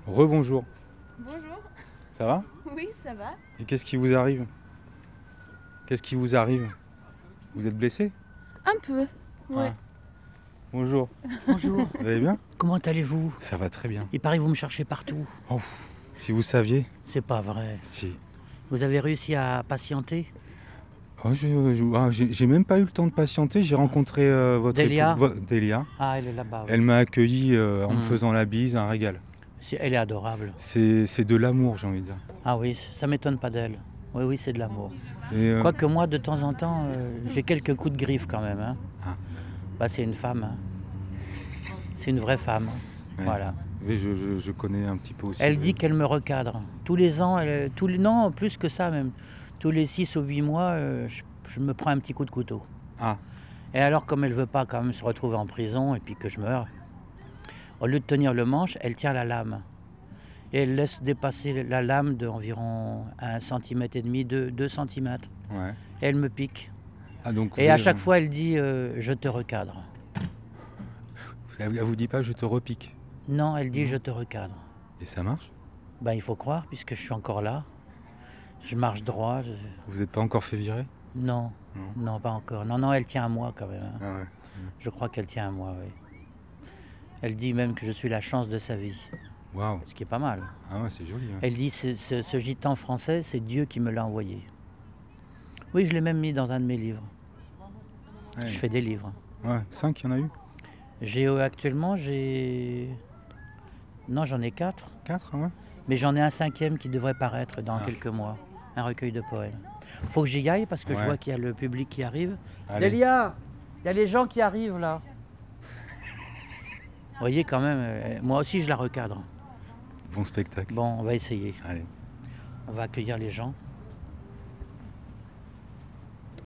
Rebonjour, Bonjour. ça va? Oui, ça va. Et qu'est-ce qui vous arrive? Qu'est-ce qui vous arrive? Vous êtes blessé? Un peu. Ouais. Ah, bonjour, Bonjour, vous allez bien? comment allez-vous? Ça va très bien. Il paraît que vous me cherchez partout. Oh, si vous saviez, C'est pas vrai. si. Vous avez réussi à patienter? Oh, j'ai même pas eu le temps de patienter, j'ai rencontré votre Delia. Delia. Ah, elle est là-bas. Elle m'a accueilli en me Hmm. faisant la bise, un régal. Elle est adorable. C'est de l'amour, j'ai envie de dire. Ah oui, ça m'étonne pas d'elle. Oui, oui, c'est de l'amour. Et, Quoique moi, de temps en temps, j'ai quelques coups de griffe quand même. Hein. Ah. Bah, c'est une femme. Hein. C'est une vraie femme. Ouais. Voilà. oui, je connais un petit peu aussi. Elle dit qu'elle me recadre. Tous les ans, non, plus que ça même. Tous les 6 ou 8 mois, je me prends un petit coup de couteau. Ah, Et alors, comme elle veut pas quand même se retrouver en prison et puis que je meure, au lieu de tenir le manche, elle tient la lame. Et elle laisse dépasser la lame d'environ 1,5 cm, 2 cm. ouais. Et elle me pique. Ah, donc Et à chaque fois, elle dit je te recadre. Elle vous dit pas je te repique. Non, elle dit je te recadre. Et ça marche? Ben, il faut croire, puisque je suis encore là. Je marche droit. Vous n'êtes pas encore fait virer? Non, Non. non, pas encore. Non, elle tient à moi quand même. Hein. Ah ouais. Je crois qu'elle tient à moi, oui. Elle dit même que je suis la chance de sa vie, Waouh. ce qui est pas mal. Ah ouais, c'est joli. Ouais. Elle dit ce gitan français, c'est Dieu qui me l'a envoyé. Oui, je l'ai même mis dans un de mes livres. Ouais. Je fais des livres. Ouais, 5, il y en a eu? Actuellement, non, j'en ai 4, 4, ouais. mais j'en ai un 5e qui devrait paraître dans quelques mois. Un recueil de poèmes. Faut que j'y aille parce que je Ouais. vois qu'il y a le public qui arrive. Allez. Delia, il y a les gens qui arrivent là. Vous voyez quand même, moi aussi je la recadre. Bon spectacle. Bon, on va essayer. Allez. On va accueillir les gens.